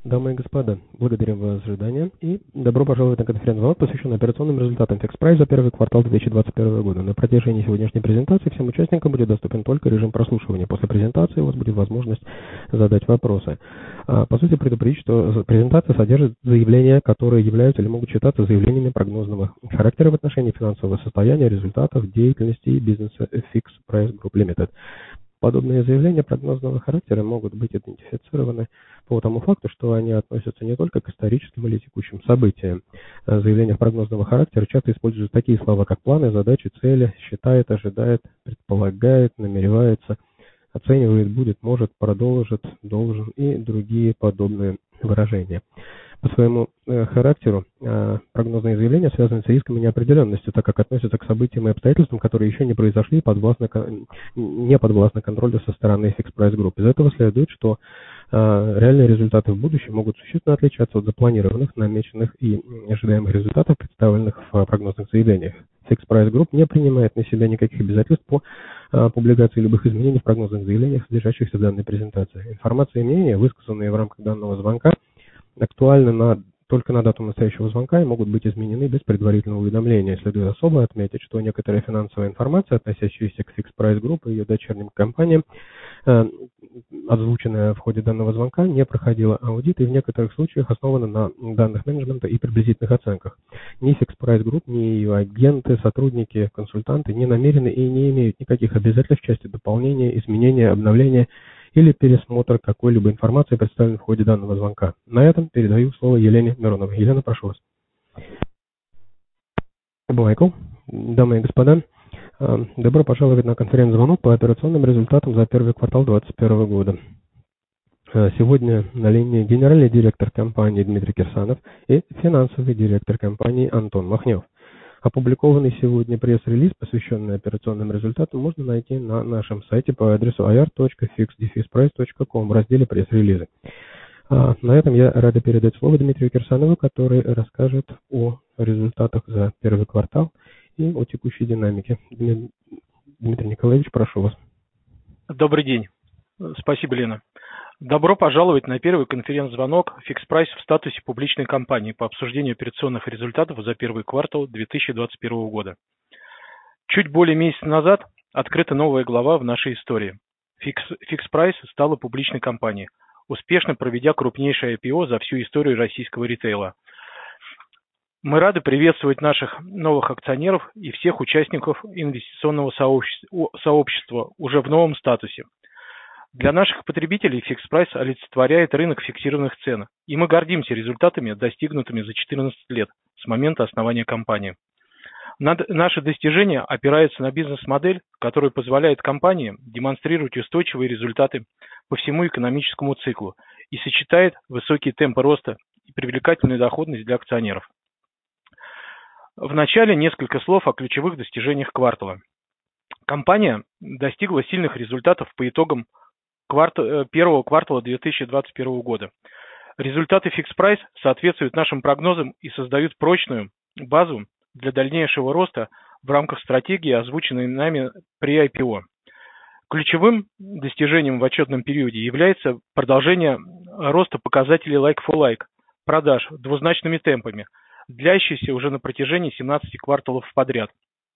Дамы и господа, благодарим вас за ожидание и добро пожаловать на конференц-звонок, посвященный операционным результатам FixPrice за первый квартал 2021 года. На протяжении сегодняшней презентации всем участникам будет доступен только режим прослушивания. После презентации у вас будет возможность задать вопросы. По сути, предупредить, что презентация содержит заявления, которые являются или могут считаться заявлениями прогнозного характера в отношении финансового состояния, результатов деятельности и бизнеса FixPrice Group Limited. Подобные заявления прогнозного характера могут быть идентифицированы по тому факту, что они относятся не только к историческим или текущим событиям. В заявлениях прогнозного характера часто используются такие слова, как планы, задачи, цели, считает, ожидает, предполагает, намеревается, оценивает, будет, может, продолжит, должен и другие подобные выражения. По своему характеру прогнозные заявления связаны с риском и неопределенностью, так как относятся к событиям и обстоятельствам, которые еще не произошли и не подвластны контролю со стороны FixPrice Group. Из этого следует, что реальные результаты в будущем могут существенно отличаться от запланированных, намеченных и ожидаемых результатов, представленных в прогнозных заявлениях. FixPrice Group не принимает на себя никаких обязательств по публикации любых изменений в прогнозных заявлениях, содержащихся в данной презентации. Информация и мнения, высказанные в рамках данного звонка, актуальны только на дату настоящего звонка и могут быть изменены без предварительного уведомления. Следует особо отметить, что некоторая финансовая информация, относящаяся к FixPrice Group и ее дочерним компаниям, озвученная в ходе данного звонка, не проходила аудит и в некоторых случаях основана на данных менеджмента и приблизительных оценках. Ни FixPrice Group, ни ее агенты, сотрудники, консультанты не намерены и не имеют никаких обязательств в части дополнения, изменения, обновления или пересмотр какой-либо информации, представленной в ходе данного звонка. На этом передаю слово Елене Мироновой. Елена, прошу вас. Майкл, дамы и господа, добро пожаловать на конференц-звонок по операционным результатам за первый квартал 2021 года. Сегодня на линии генеральный директор компании Дмитрий Кирсанов и финансовый директор компании Антон Махнев. Опубликованный сегодня пресс-релиз, посвященный операционным результатам, можно найти на нашем сайте по адресу ir.fix-price.com в разделе «Пресс-релизы». На этом я рада передать слово Дмитрию Кирсанову, который расскажет о результатах за первый квартал и о текущей динамике. Дмитрий Николаевич, прошу вас. Добрый день. Спасибо, Лена. Добро пожаловать на первый конференц-звонок FixPrice в статусе публичной компании по обсуждению операционных результатов за первый квартал 2021 года. Чуть более месяца назад открыта новая глава в нашей истории. FixPrice стала публичной компанией, успешно проведя крупнейшее IPO за всю историю российского ритейла. Мы рады приветствовать наших новых акционеров и всех участников инвестиционного сообщества уже в новом статусе. Для наших потребителей FixPrice олицетворяет рынок фиксированных цен, и мы гордимся результатами, достигнутыми за 14 лет с момента основания компании. Наши достижения опираются на бизнес-модель, которая позволяет компании демонстрировать устойчивые результаты по всему экономическому циклу и сочетает высокие темпы роста и привлекательную доходность для акционеров. Вначале несколько слов о ключевых достижениях квартала. Компания достигла сильных результатов по итогам первого квартала 2021 года. Результаты FixPrice соответствуют нашим прогнозам и создают прочную базу для дальнейшего роста в рамках стратегии, озвученной нами при IPO. Ключевым достижением в отчетном периоде является продолжение роста показателей like-for-like продаж двузначными темпами, длящийся уже на протяжении 17 кварталов подряд.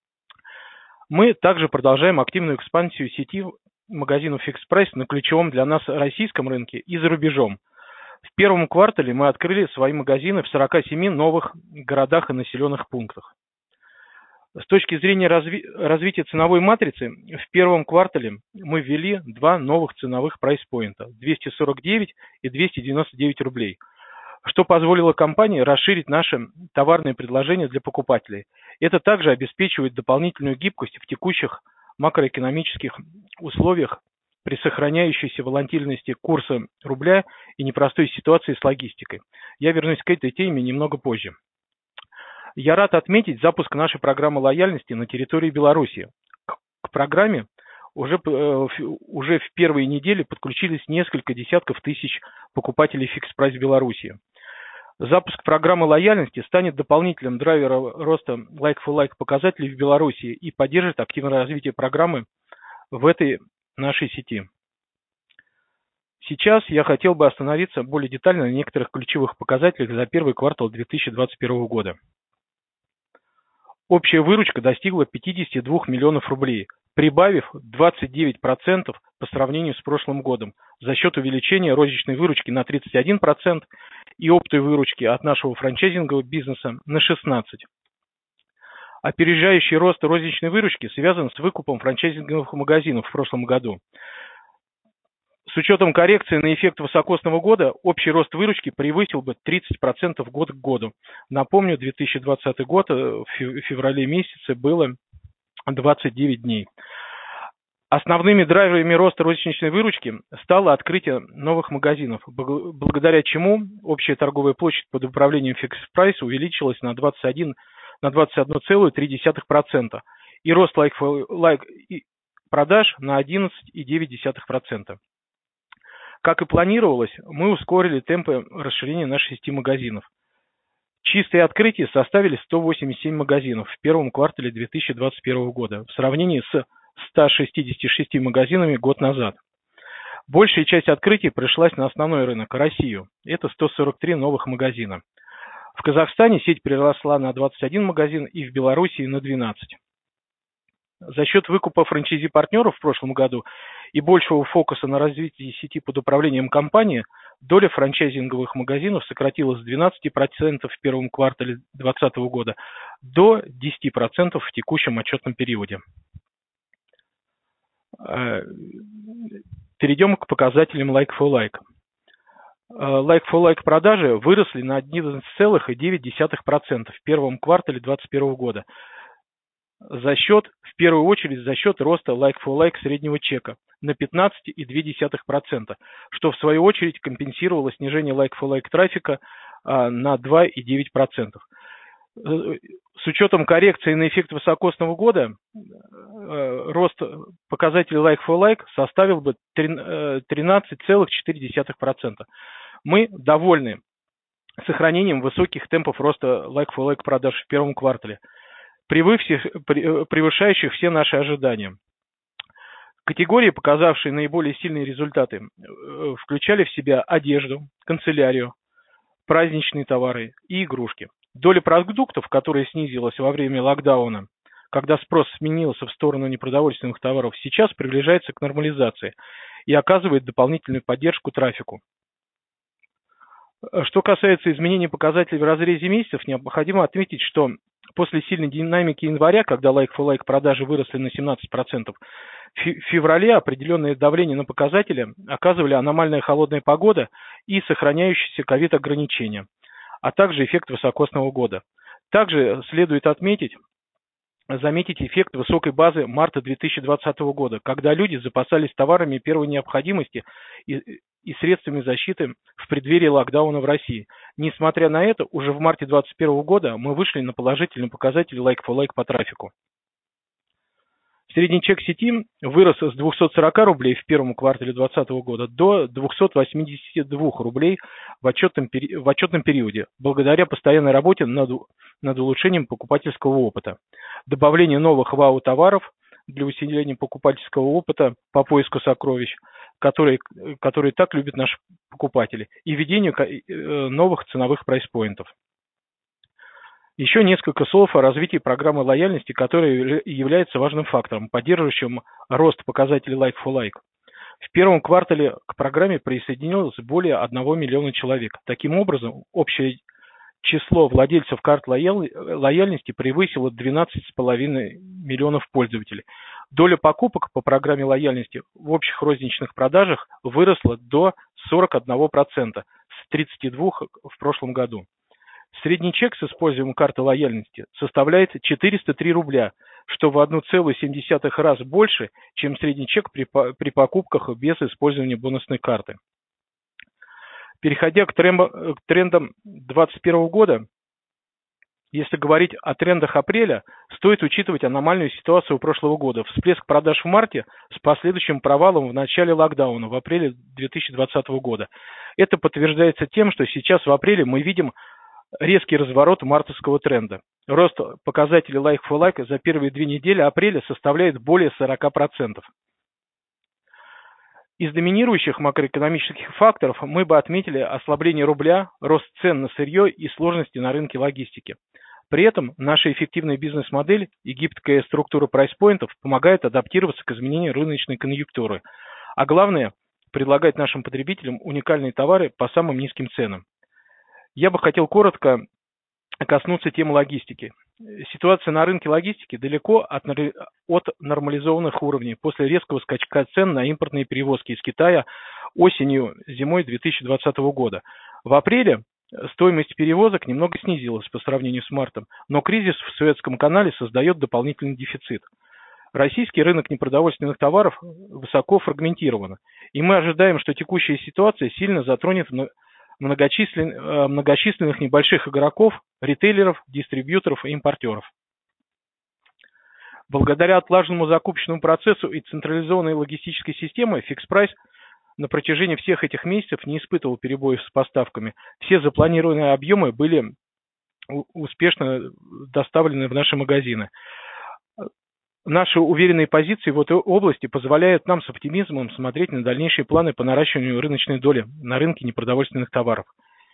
Мы также продолжаем активную экспансию сети магазинов FixPrice на ключевом для нас российском рынке и за рубежом. В первом квартале мы открыли свои магазины в 47 новых городах и населенных пунктах. С точки зрения развития ценовой матрицы, в первом квартале мы ввели два новых ценовых прайс-поинта – 249 и 299 рублей, что позволило компании расширить наше товарное предложение для покупателей. Это также обеспечивает дополнительную гибкость в текущих макроэкономических условиях при сохраняющейся волатильности курса рубля и непростой ситуации с логистикой. Я вернусь к этой теме немного позже. Я рад отметить запуск нашей программы лояльности на территории Беларуси. К программе уже в первые недели подключились несколько десятков тысяч покупателей FixPrice в Беларуси. Запуск программы лояльности станет дополнительным драйвером роста like-for-like показателей в Беларуси и поддержит активное развитие программы в этой нашей сети. Сейчас я хотел бы остановиться более детально на некоторых ключевых показателях за первый квартал 2021 года. Общая выручка достигла 52 миллионов рублей, прибавив 29% по сравнению с прошлым годом за счет увеличения розничной выручки на 31% и оптовой выручки от нашего франчайзингового бизнеса на 16%. Опережающий рост розничной выручки связан с выкупом франчайзинговых магазинов в прошлом году. С учетом коррекции на эффект высокосного года, общий рост выручки превысил бы 30% год к году. Напомню, 2020 год в феврале месяце было 29 дней. Основными драйверами роста розничной выручки стало открытие новых магазинов, благодаря чему общая торговая площадь под управлением Fix Price увеличилась на 21,3% и рост like-for-like продаж на 11,9%. Как и планировалось, мы ускорили темпы расширения нашей сети магазинов. Чистые открытия составили 187 магазинов в первом квартале 2021 года в сравнении с 166 магазинами год назад. Большая часть открытий пришлась на основной рынок, Россию. Это 143 новых магазина. В Казахстане сеть приросла на 21 магазин и в Белоруссии на 12. За счет выкупа франчайзи-партнеров в прошлом году и большего фокуса на развитии сети под управлением компании, доля франчайзинговых магазинов сократилась с 12% в первом квартале 2020 года до 10% в текущем отчетном периоде. Перейдем к показателям like-for-like. Like-for-like продажи выросли на 11,9% в первом квартале 2021 года. В первую очередь за счет роста like-for-like среднего чека на 15,2%, что в свою очередь компенсировало снижение like-for-like трафика на 2,9%. С учетом коррекции на эффект высокосного года, рост показателей like-for-like составил бы 13,4%. Мы довольны сохранением высоких темпов роста like-for-like продаж в первом квартале, превышающих все наши ожидания. Категории, показавшие наиболее сильные результаты, включали в себя одежду, канцелярию, праздничные товары и игрушки. Доля продуктов, которая снизилась во время локдауна, когда спрос сменился в сторону непродовольственных товаров, сейчас приближается к нормализации и оказывает дополнительную поддержку трафику. Что касается изменений показателей в разрезе месяцев, необходимо отметить, что после сильной динамики января, когда like-for-like продажи выросли на 17%, в феврале определенное давление на показатели оказывали аномальная холодная погода и сохраняющиеся ковид-ограничения, а также эффект высокосного года. Также следует заметить эффект высокой базы марта 2020 года, когда люди запасались товарами первой необходимости и средствами защиты в преддверии локдауна в России. Несмотря на это, уже в марте 2021 года мы вышли на положительный показатель like-for-like по трафику. Средний чек сети вырос с 240 рублей в первом квартале 2020 года до 282 рублей в отчетном периоде, благодаря постоянной работе над улучшением покупательского опыта, добавлению новых ВАУ-товаров для усиления покупательского опыта по поиску сокровищ, которые так любят наши покупатели, и введению новых ценовых прайс-поинтов. Еще несколько слов о развитии программы лояльности, которая является важным фактором, поддерживающим рост показателей like-for-like. В первом квартале к программе присоединилось более 1 миллиона человек. Таким образом, общее число владельцев карт лояльности превысило 12,5 миллионов пользователей. Доля покупок по программе лояльности в общих розничных продажах выросла до 41% с 32% в прошлом году. Средний чек с использованием карты лояльности составляет 403 рубля, что в 1,7 раз больше, чем средний чек при покупках без использования бонусной карты. Переходя к трендам 2021 года, если говорить о трендах апреля, стоит учитывать аномальную ситуацию прошлого года. Всплеск продаж в марте с последующим провалом в начале локдауна в апреле 2020 года. Это подтверждается тем, что сейчас в апреле мы видим резкий разворот мартовского тренда. Рост показателей like-for-like за первые 2 недели апреля составляет более 40%. Из доминирующих макроэкономических факторов мы бы отметили ослабление рубля, рост цен на сырье и сложности на рынке логистики. При этом наша эффективная бизнес-модель и гибкая структура прайс-поинтов помогает адаптироваться к изменению рыночной конъюнктуры, а главное – предлагать нашим потребителям уникальные товары по самым низким ценам. Я бы хотел коротко коснуться темы логистики. Ситуация на рынке логистики далеко от нормализованных уровней после резкого скачка цен на импортные перевозки из Китая осенью-зимой 2020 года. В апреле стоимость перевозок немного снизилась по сравнению с мартом, но кризис в Суэцком канале создает дополнительный дефицит. Российский рынок непродовольственных товаров высоко фрагментирован, и мы ожидаем, что текущая ситуация сильно затронет многочисленных небольших игроков, ритейлеров, дистрибьюторов и импортеров. Благодаря отлаженному закупочному процессу и централизованной логистической системе фикс-прайс на протяжении всех этих месяцев не испытывал перебоев с поставками. Все запланированные объемы были успешно доставлены в наши магазины. Наши уверенные позиции в этой области позволяют нам с оптимизмом смотреть на дальнейшие планы по наращиванию рыночной доли на рынке непродовольственных товаров.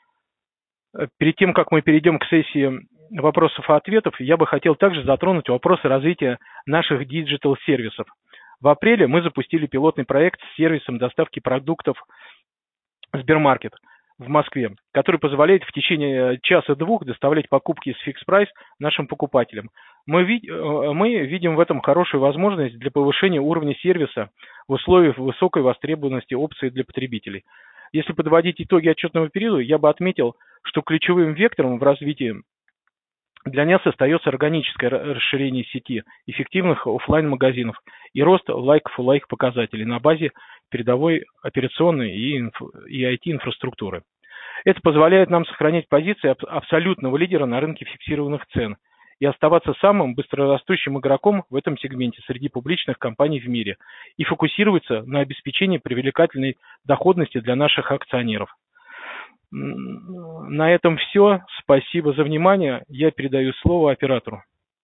Перед тем, как мы перейдем к сессии вопросов и ответов, я бы хотел также затронуть вопросы развития наших диджитал-сервисов. В апреле мы запустили пилотный проект с сервисом доставки продуктов Сбермаркет в Москве, который позволяет в течение часа-двух доставлять покупки с фикс-прайс нашим покупателям. Мы видим в этом хорошую возможность для повышения уровня сервиса в условиях высокой востребованности опций для потребителей. Если подводить итоги отчетного периода, я бы отметил, что ключевым вектором в развитии для нас остается органическое расширение сети эффективных офлайн-магазинов и рост лайк-фу-лайк показателей на базе передовой операционной и IT-инфраструктуры. Это позволяет нам сохранять позиции абсолютного лидера на рынке фиксированных цен и оставаться самым быстрорастущим игроком в этом сегменте среди публичных компаний в мире и фокусироваться на обеспечении привлекательной доходности для наших акционеров. На этом все. Спасибо за внимание. Я передаю слово оператору.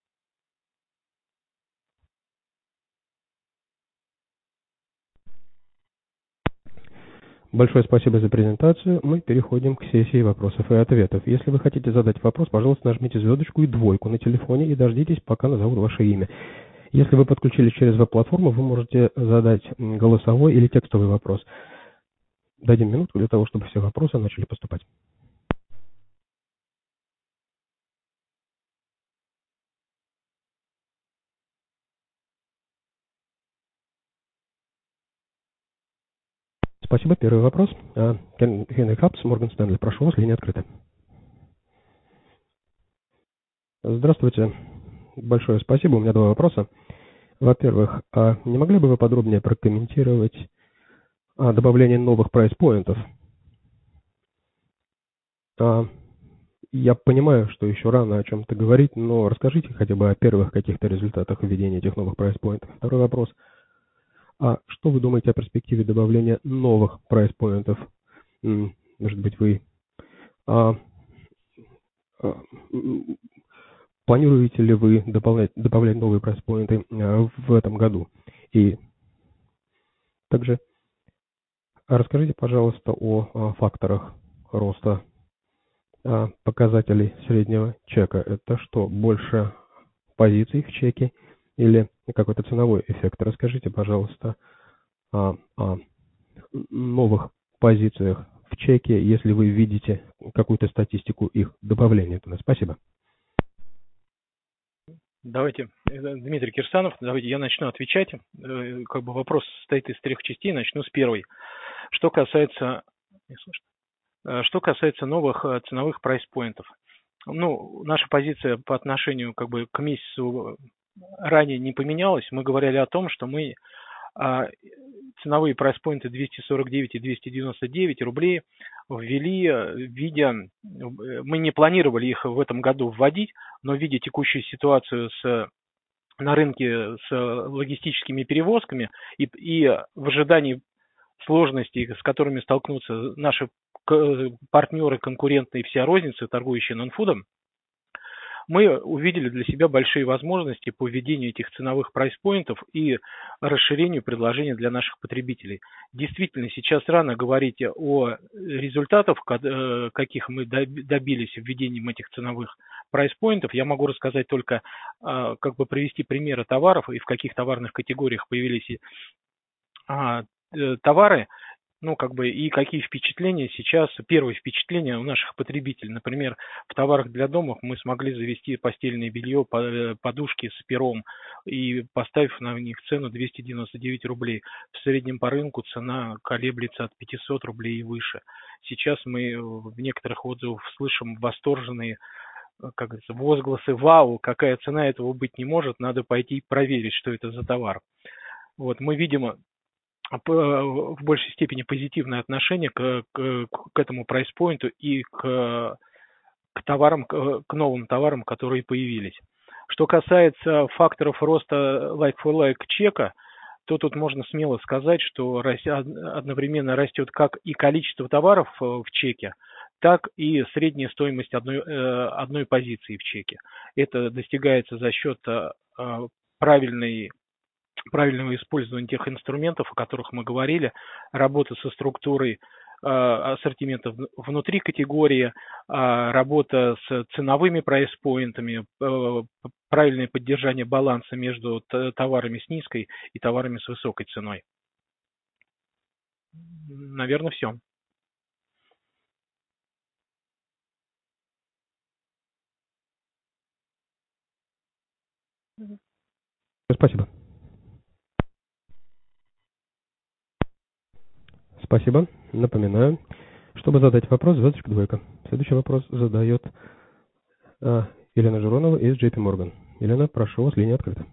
Большое спасибо за презентацию. Мы переходим к сессии вопросов и ответов. Если вы хотите задать вопрос, пожалуйста, нажмите звездочку и двойку на телефоне и дождитесь, пока назовут ваше имя. Если вы подключились через веб-платформу, вы можете задать голосовой или текстовый вопрос. Дадим минутку для того, чтобы все вопросы начали поступать. Спасибо. Первый вопрос. Генри Хапс, Морган Стэнли. Прошу вас, линия открыта. Здравствуйте. Большое спасибо. У меня два вопроса. Во-первых, не могли бы вы подробнее прокомментировать добавление новых прайс-поинтов? Я понимаю, что еще рано о чем-то говорить, но расскажите хотя бы о первых каких-то результатах введения этих новых прайс-поинтов. Второй вопрос. Что вы думаете о перспективе добавления новых прайс-поинтов? Может быть, вы планируете ли вы добавлять новые прайс-поинты в этом году? И также расскажите, пожалуйста, о факторах роста показателей среднего чека. Это что, больше позиций в чеке или какой-то ценовой эффект? Расскажите, пожалуйста, о новых позициях в чеке, если вы видите какую-то статистику их добавления туда. Спасибо. Давайте, Дмитрий Кирсанов, давайте я начну отвечать. Вопрос состоит из трех частей, начну с первой. Что касается новых ценовых прайс-поинтов. Наша позиция по отношению к месяцу ранее не поменялась. Мы говорили о том, что мы ценовые прайс-поинты 249 и 299 рублей ввели, мы не планировали их в этом году вводить, но видя текущую ситуацию на рынке с логистическими перевозками и в ожидании сложностей, с которыми столкнутся наши партнеры, конкуренты и вся розница, торгующие нонфудом, мы увидели для себя большие возможности по введению этих ценовых прайс-поинтов и расширению предложения для наших потребителей. Действительно, сейчас рано говорить о результатах, каких мы добились введением этих ценовых прайс-поинтов. Я могу рассказать только, как бы привести примеры товаров и в каких товарных категориях появились товары, ну, как бы, и какие впечатления сейчас, первые впечатления у наших потребителей. Например, в товарах для дома мы смогли завести постельное белье, подушки с пером, и поставив на них цену 299 рублей. В среднем по рынку цена колеблется от 500 рублей и выше. Сейчас мы в некоторых отзывах слышим восторженные, как говорится, возгласы: «Вау, какая цена, этого быть не может, надо пойти проверить, что это за товар». Вот, мы видим в большей степени позитивное отношение к этому прайс-поинту и к товарам, к новым товарам, которые появились. Что касается факторов роста like-for-like чека, то тут можно смело сказать, что одновременно растет как и количество товаров в чеке, так и средняя стоимость одной позиции в чеке. Это достигается за счет правильного использования тех инструментов, о которых мы говорили, работа со структурой ассортимента внутри категории, работа с ценовыми прайс-поинтами, правильное поддержание баланса между товарами с низкой и товарами с высокой ценой. Наверное, все. Спасибо. Спасибо. Напоминаю, чтобы задать вопрос, звездочка двойка. Следующий вопрос задает Елена Жиронова из JP Morgan. Елена, прошу вас, линия открыта.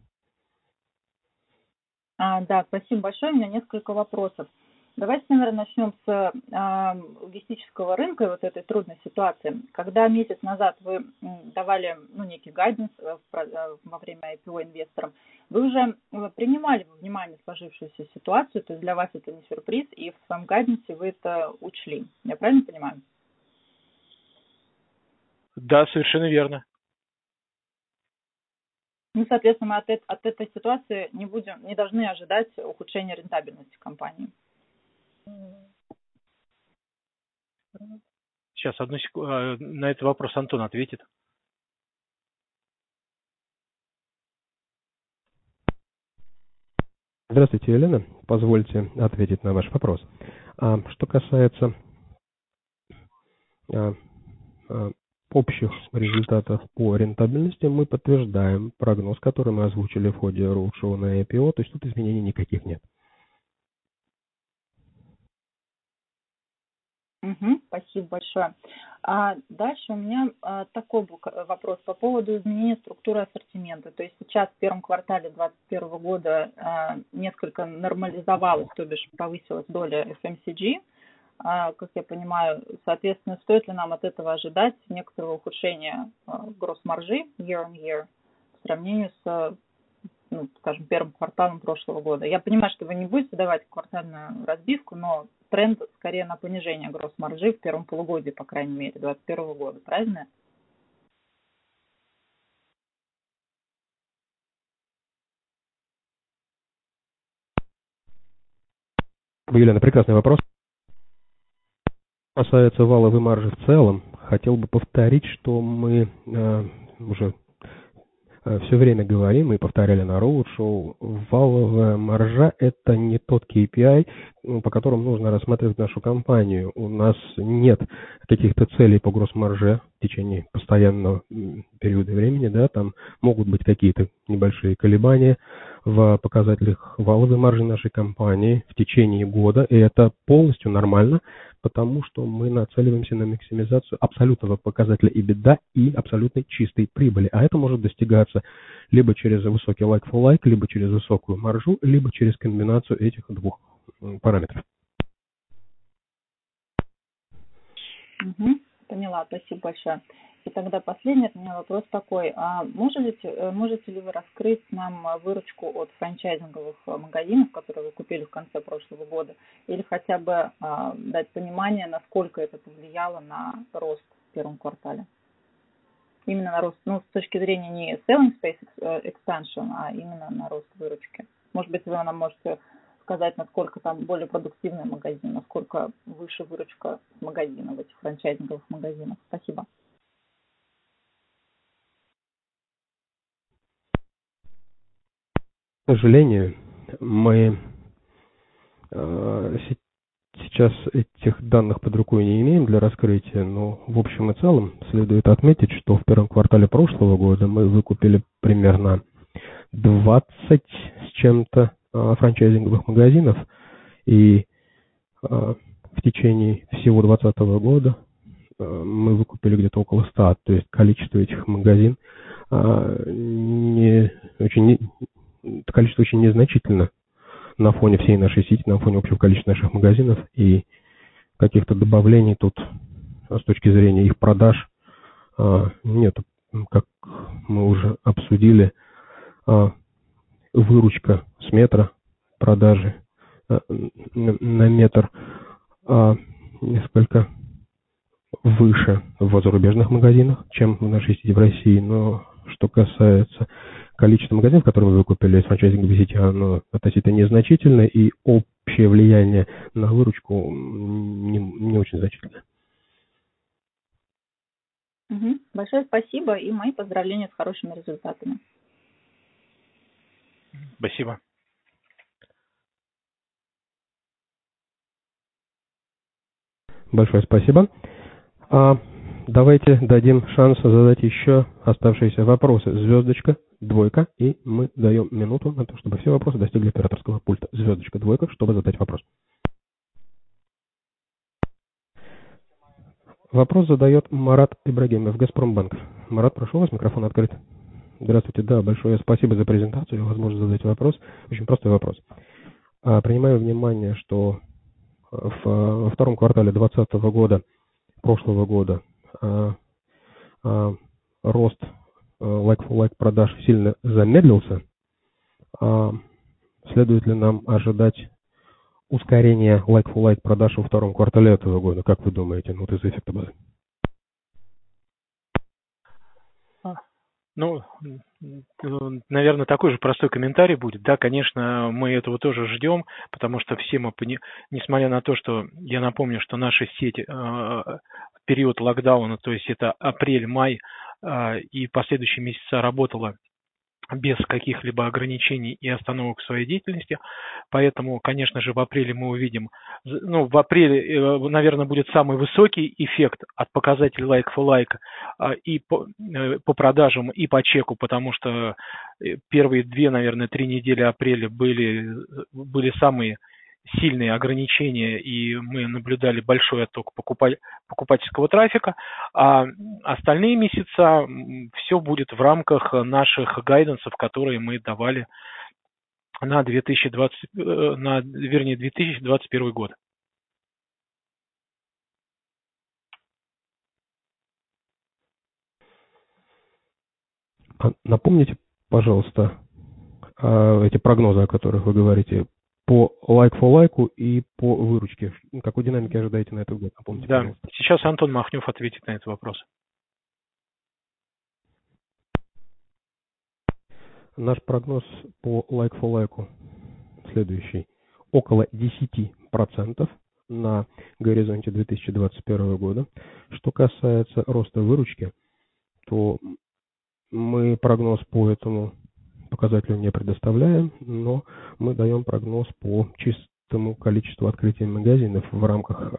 Да, спасибо большое. У меня несколько вопросов. Давайте, наверное, начнем с логистического рынка и вот этой трудной ситуации. Когда месяц назад вы давали некий гайденс во время IPO инвесторам, вы уже принимали во внимание сложившуюся ситуацию, то есть для вас это не сюрприз, и в своем гайденсе вы это учли. Я правильно понимаю? Да, совершенно верно. Соответственно, мы от этой ситуации не должны ожидать ухудшения рентабельности компании. Сейчас, одну секунду, на этот вопрос Антон ответит. Здравствуйте, Елена. Позвольте ответить на ваш вопрос. Что касается общих результатов по рентабельности, мы подтверждаем прогноз, который мы озвучили в ходе роудшоу на IPO, то есть тут изменений никаких нет. Спасибо большое. Дальше у меня такой вопрос по поводу изменения структуры ассортимента. То есть сейчас в первом квартале 2021 года несколько нормализовалась, то бишь повысилась доля FMCG, как я понимаю. Соответственно, стоит ли нам от этого ожидать некоторого ухудшения гросс-маржи year-on-year в сравнении с, скажем, первым кварталом прошлого года? Я понимаю, что вы не будете давать квартальную разбивку, но тренд скорее на понижение гросс-маржи в первом полугодии, по крайней мере, 2021 года, правильно? Елена, прекрасный вопрос. Касается валовой маржи в целом, хотел бы повторить, что мы уже все время говорим и повторяли на роуд-шоу: валовая маржа – это не тот KPI, по которому нужно рассматривать нашу компанию. У нас нет каких-то целей по гросс-марже в течение постоянного периода времени, да, там могут быть какие-то небольшие колебания в показателях валовой маржи нашей компании в течение года, и это полностью нормально, потому что мы нацеливаемся на максимизацию абсолютного показателя EBITDA и абсолютной чистой прибыли. А это может достигаться либо через высокий like-for-like, либо через высокую маржу, либо через комбинацию этих двух параметров. Поняла, спасибо большое. И тогда последний от меня вопрос такой. Можете ли вы раскрыть нам выручку от франчайзинговых магазинов, которые вы купили в конце прошлого года, или хотя бы дать понимание, насколько это повлияло на рост в первом квартале? Именно на рост, с точки зрения не selling space expansion, а именно на рост выручки. Может быть, вы нам можете сказать, насколько там более продуктивный магазин, насколько выше выручка магазинов, этих франчайзинговых магазинов. Спасибо. К сожалению, мы сейчас этих данных под рукой не имеем для раскрытия, но в общем и целом следует отметить, что в первом квартале прошлого года мы выкупили примерно 20 с чем-то франчайзинговых магазинов, и в течение всего 2020 года мы выкупили где-то около 100, то есть количество этих магазинов количество очень незначительно на фоне всей нашей сети, на фоне общего количества наших магазинов, и каких-то добавлений тут с точки зрения их продаж нет. Как мы уже обсудили, выручка с метра продажи на метр несколько выше в зарубежных магазинах, чем в нашей сети в России, но что касается количества магазинов, которые мы выкупили из франчайзинговой сети, оно относительно незначительно, и общее влияние на выручку не очень значительное. Большое спасибо и мои поздравления с хорошими результатами. Спасибо. Большое спасибо. Давайте дадим шанс задать еще оставшиеся вопросы. Звездочка, двойка, и мы даем минуту на то, чтобы все вопросы достигли операторского пульта. Звездочка, двойка, чтобы задать вопрос. Вопрос задает Марат Ибрагимов, Газпромбанк. Марат, прошу вас, микрофон открыт. Здравствуйте, да, большое спасибо за презентацию и возможность задать вопрос. Очень простой вопрос. Принимаю внимание, что во втором квартале 2020 года, прошлого года, рост like-for-like продаж сильно замедлился. Следует ли нам ожидать ускорения like-for-like продаж во втором квартале этого года? Как вы думаете? Вот из эффекта базы. Наверное, такой же простой комментарий будет. Да, конечно, мы этого тоже ждем, потому что все мы, несмотря на то, что я напомню, что наша сеть в период локдауна, то есть это апрель-май и последующие месяца работала без каких-либо ограничений и остановок в своей деятельности. Поэтому, конечно же, в апреле мы увидим, в апреле, наверное, будет самый высокий эффект от показателей like-for-like и по продажам, и по чеку, потому что первые 2, наверное, 3 недели апреля были самые сильные ограничения, и мы наблюдали большой отток покупательского трафика, а остальные месяца все будет в рамках наших гайденсов, которые мы давали на 2021 год. Напомните, пожалуйста, эти прогнозы, о которых вы говорите, по like-for-like и по выручке. Какой динамики ожидаете на этот год? Напомните, да, пожалуйста. Сейчас Антон Махнев ответит на этот вопрос. Наш прогноз по like-for-like следующий. Около 10% на горизонте 2021 года. Что касается роста выручки, то мы прогноз по этому показателю не предоставляем, но мы даем прогноз по чистому количеству открытий магазинов в рамках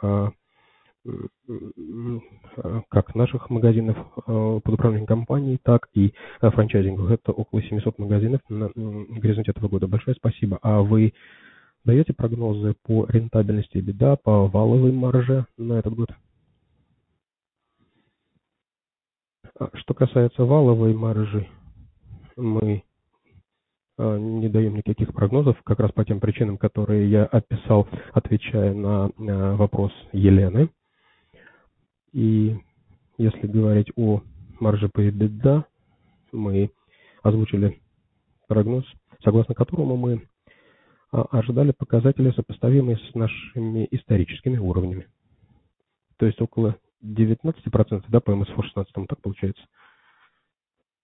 как наших магазинов под управлением компаний, так и франчайзингов. Это около 700 магазинов на горизонте этого года. Большое спасибо. А вы даете прогнозы по рентабельности EBITDA, по валовой марже на этот год? Что касается валовой маржи, мы не даем никаких прогнозов, как раз по тем причинам, которые я описал, отвечая на вопрос Елены. И если говорить о марже по EBITDA, мы озвучили прогноз, согласно которому мы ожидали показатели, сопоставимые с нашими историческими уровнями. То есть около 19%, да, по МСФО 16, так получается.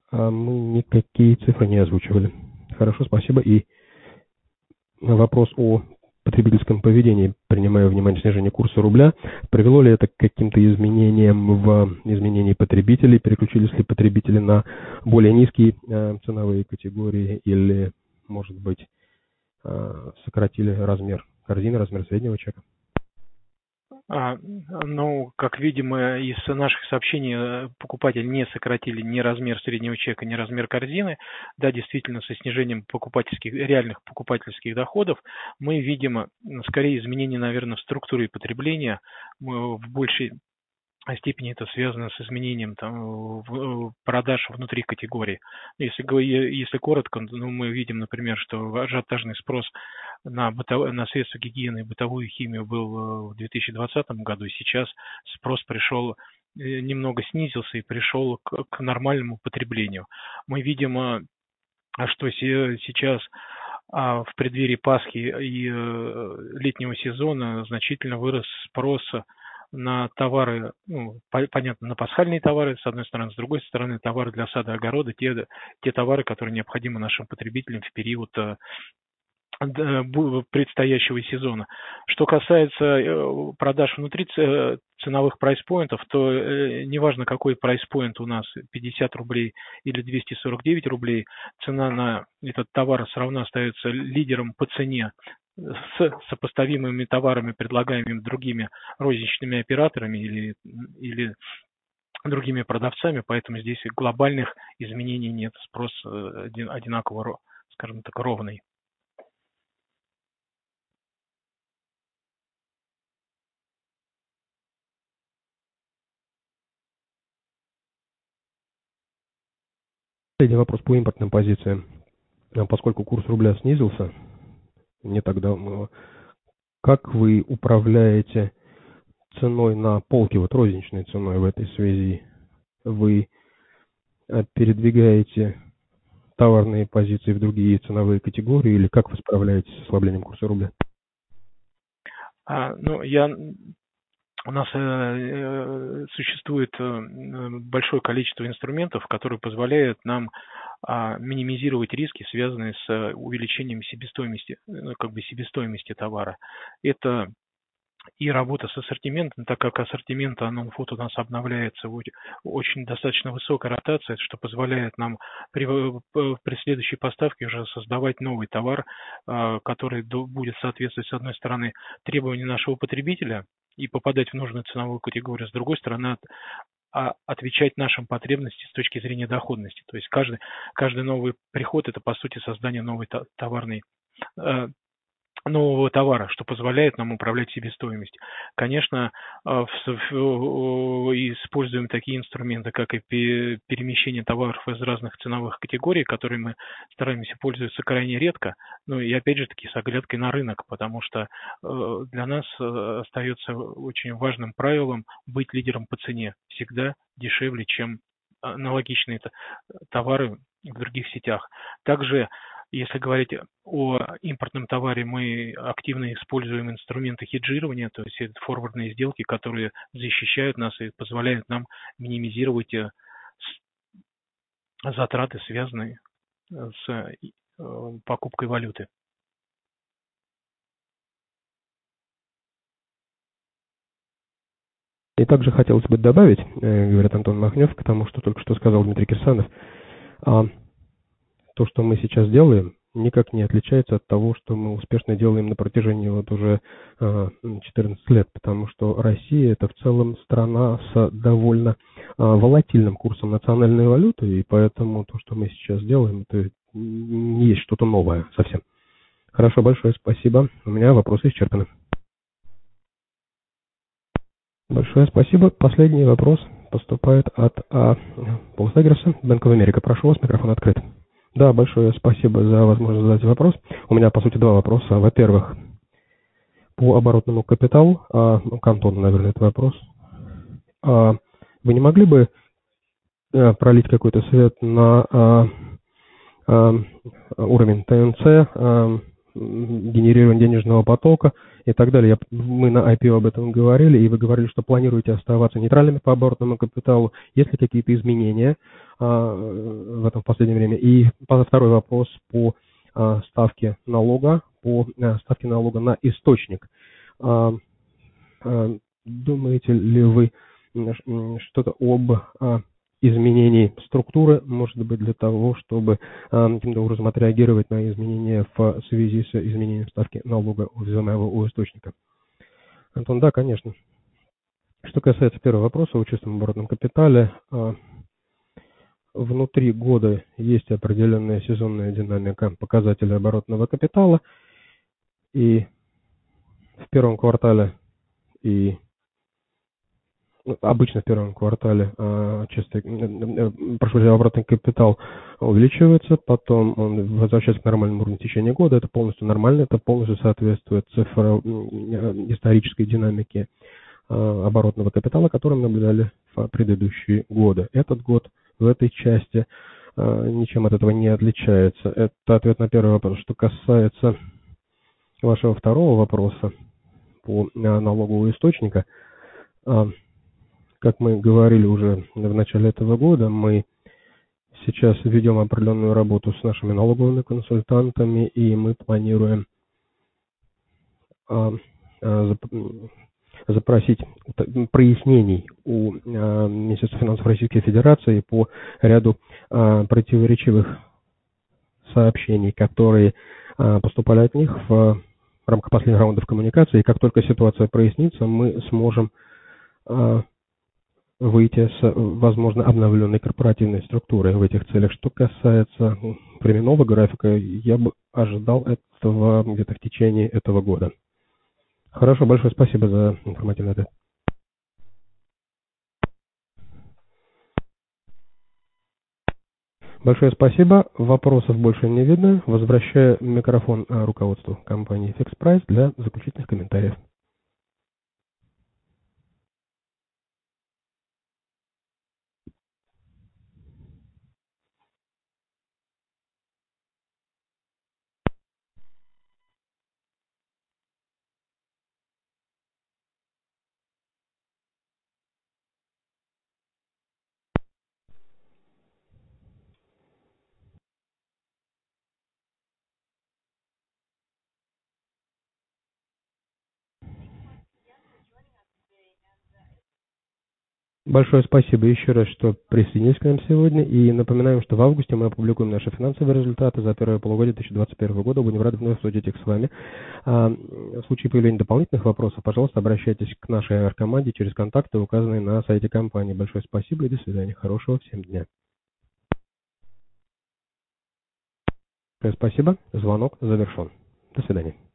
Мы никакие цифры не озвучивали. Хорошо, спасибо. И вопрос о потребительском поведении, принимая во внимание снижение курса рубля, привело ли это к каким-то изменениям в изменении потребителей? Переключились ли потребители на более низкие ценовые категории или, может быть, сократили размер корзины, размер среднего чека? Ну, как видимо, из наших сообщений покупатели не сократили ни размер среднего чека, ни размер корзины. Да, действительно, со снижением реальных покупательских доходов мы видим скорее изменения, наверное, в структуре потребления. Мы в большей степени это связано с изменением продаж внутри категории. Если коротко, мы видим, например, что ажиотажный спрос на средства гигиены и бытовую химию был в 2020 году, и сейчас спрос немного снизился и пришел к нормальному потреблению. Мы видим, что сейчас в преддверии Пасхи и летнего сезона значительно вырос спрос на товары, понятно, на пасхальные товары, с одной стороны, с другой стороны, товары для сада и огорода, те товары, которые необходимы нашим потребителям в период предстоящего сезона. Что касается продаж внутри ценовых прайс-поинтов, то неважно, какой прайс-поинт у нас, 50 рублей или 249 рублей, цена на этот товар все равно остается лидером по цене с сопоставимыми товарами, предлагаемыми другими розничными операторами или другими продавцами, поэтому здесь глобальных изменений нет, спрос одинаково, скажем так, ровный. Последний вопрос по импортным позициям. Поскольку курс рубля снизился не так давно, как вы управляете ценой на полке, розничной ценой в этой связи? Вы передвигаете товарные позиции в другие ценовые категории или как вы справляетесь с ослаблением курса рубля? У нас существует большое количество инструментов, которые позволяют нам минимизировать риски, связанные с увеличением себестоимости товара. Это и работа с ассортиментом, так как ассортимент Non-Food у нас обновляется очень достаточно высокая ротация, что позволяет нам при следующей поставке уже создавать новый товар, который будет соответствовать, с одной стороны, требованиям нашего потребителя и попадать в нужную ценовую категорию, с другой стороны, отвечать нашим потребностям с точки зрения доходности. То есть каждый новый приход – это, по сути, создание нового товара, что позволяет нам управлять себестоимостью. Конечно, используем такие инструменты, как и перемещение товаров из разных ценовых категорий, которыми мы стараемся пользоваться крайне редко, и опять же таки с оглядкой на рынок, потому что для нас остается очень важным правилом быть лидером по цене, всегда дешевле, чем аналогичные товары в других сетях. Также, если говорить о импортном товаре, мы активно используем инструменты хеджирования, то есть это форвардные сделки, которые защищают нас и позволяют нам минимизировать затраты, связанные с покупкой валюты. И также хотелось бы добавить, говорит Антон Махнев, к тому, что только что сказал Дмитрий Кирсанов, то, что мы сейчас делаем, никак не отличается от того, что мы успешно делаем на протяжении уже 14 лет, потому что Россия – это в целом страна с довольно волатильным курсом национальной валюты, и поэтому то, что мы сейчас делаем, это не есть что-то новое совсем. Хорошо, большое спасибо. У меня вопросы исчерпаны. Большое спасибо. Последний вопрос поступает от Пола Сагерса, Bank of America. Прошу вас, микрофон открыт. Да, большое спасибо за возможность задать вопрос. У меня, по сути, два вопроса. Во-первых, по оборотному капиталу, к Антону, наверное, это вопрос. Вы не могли бы пролить какой-то свет на уровень ТНЦ генерирования денежного потока и так далее. Мы на IPO об этом говорили, и вы говорили, что планируете оставаться нейтральными по оборотному капиталу. Есть ли какие-то изменения в этом в последнее время? И второй вопрос по ставке налога на источник. Думаете ли вы что-то об изменении структуры, может быть, для того, чтобы каким-то образом отреагировать на изменения в связи с изменением ставки налога взимаемого у источника? Антон, да, конечно. Что касается первого вопроса о чистом оборотном капитале, внутри года есть определенная сезонная динамика показателей оборотного капитала, и в первом квартале обычно в первом квартале оборотный капитал увеличивается, потом он возвращается к нормальному уровню в течение года. Это полностью нормально, это полностью соответствует исторической динамике оборотного капитала, который мы наблюдали в предыдущие годы. Этот год в этой части ничем от этого не отличается. Это ответ на первый вопрос. Что касается вашего второго вопроса по налогу у источника, как мы говорили уже в начале этого года, мы сейчас ведем определенную работу с нашими налоговыми консультантами, и мы планируем запросить прояснений у Министерства финансов Российской Федерации по ряду противоречивых сообщений, которые поступали от них в рамках последних раундов коммуникации. И как только ситуация прояснится, мы сможем выйти с, возможно, обновленной корпоративной структурой в этих целях. Что касается временного графика, я бы ожидал этого где-то в течение этого года. Хорошо, большое спасибо за информативный ответ. Большое спасибо. Вопросов больше не видно. Возвращаю микрофон руководству компании FixPrice для заключительных комментариев. Большое спасибо еще раз, что присоединились к нам сегодня. И напоминаем, что в августе мы опубликуем наши финансовые результаты за первое полугодие 2021 года. Будем рады вновь обсудить их с вами. В случае появления дополнительных вопросов, пожалуйста, обращайтесь к нашей AR-команде через контакты, указанные на сайте компании. Большое спасибо и до свидания. Хорошего всем дня. Спасибо. Звонок завершен. До свидания.